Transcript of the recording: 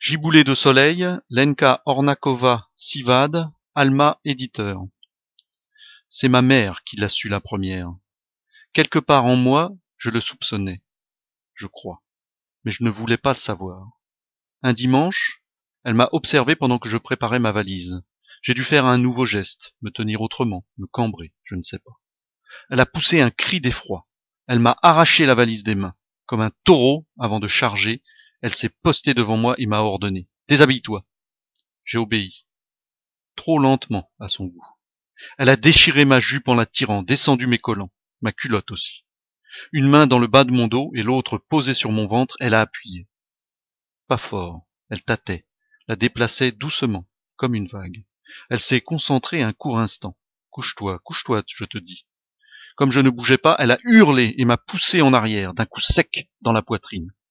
Giboulée de soleil, Lenka Ornakova Sivad, Alma éditeur. C'est ma mère qui l'a su la première. Quelque part en moi, je le soupçonnais, je crois, mais je ne voulais pas le savoir. Un dimanche, elle m'a observé pendant que je préparais ma valise. J'ai dû faire un nouveau geste, me tenir autrement, me cambrer, je ne sais pas. Elle a poussé un cri d'effroi. Elle m'a arraché la valise des mains. Comme un taureau, avant de charger, elle s'est postée devant moi et m'a ordonné « Déshabille-toi ». J'ai obéi. Trop lentement, à son goût. Elle a déchiré ma jupe en la tirant, descendu mes collants, ma culotte aussi. Une main dans le bas de mon dos et l'autre posée sur mon ventre, elle a appuyé. Pas fort, elle tâtait, la déplaçait doucement, comme une vague. Elle s'est concentrée un court instant. Couche-toi, je te dis. Comme je ne bougeais pas, elle a hurlé et m'a poussé en arrière, d'un coup sec dans la poitrine.